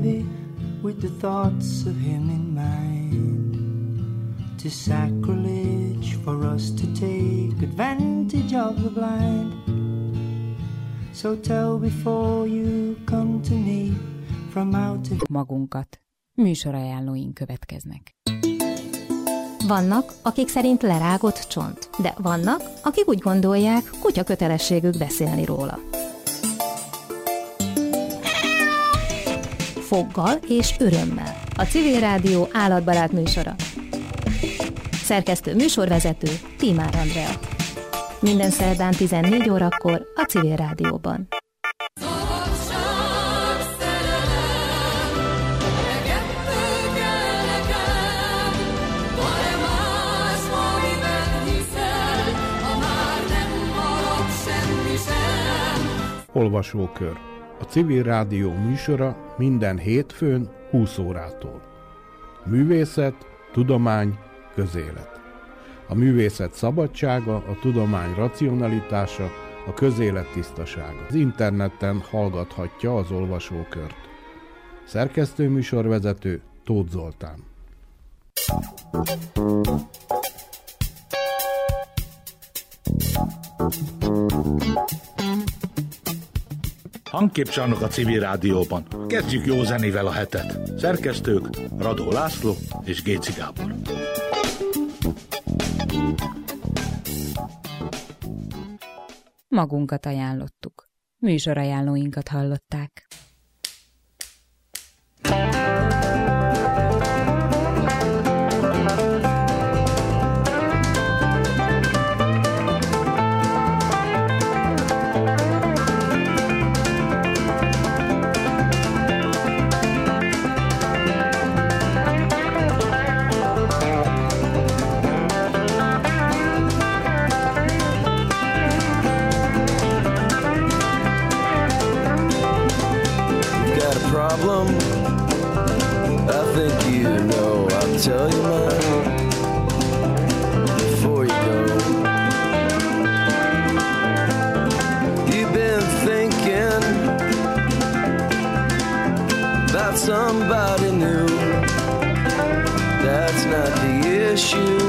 heavy with the thoughts of him in mind. 'Tis sacrilege for us to take advantage of the blind. So tell before you come to me from out of... Magunkat. Műsorajánlóink következnek. Vannak, akik szerint lerágott csont, de vannak, akik úgy gondolják, kutya kötelességük beszélni róla. Foggal és örömmel. A Civil Rádió állatbarát műsora. Szerkesztő műsorvezető Tímár Andrea. Minden szerdán 14 órakor a Civil Rádióban. Olvasókör. A Civil Rádió műsora minden hétfőn 20 órától. Művészet, tudomány, közélet. A művészet szabadsága, a tudomány racionalitása, a közélet tisztasága. Az interneten hallgathatja az olvasókört. Szerkesztő műsorvezető Tóth Zoltán. Hangképcsarnok a Civil Rádióban. Kezdjük jó zenével a hetet. Szerkesztők Radó László és Géci Gábor. Magunkat ajánlottuk. Műsorajánlóinkat hallották. Tell you mine before you go. You've been thinking about somebody new. That's not the issue.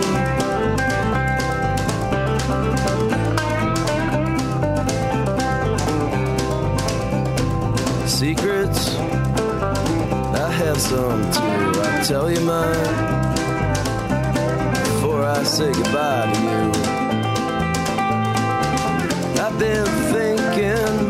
Secrets, I have some too. I'll tell you mine before I say goodbye to you. I've been thinking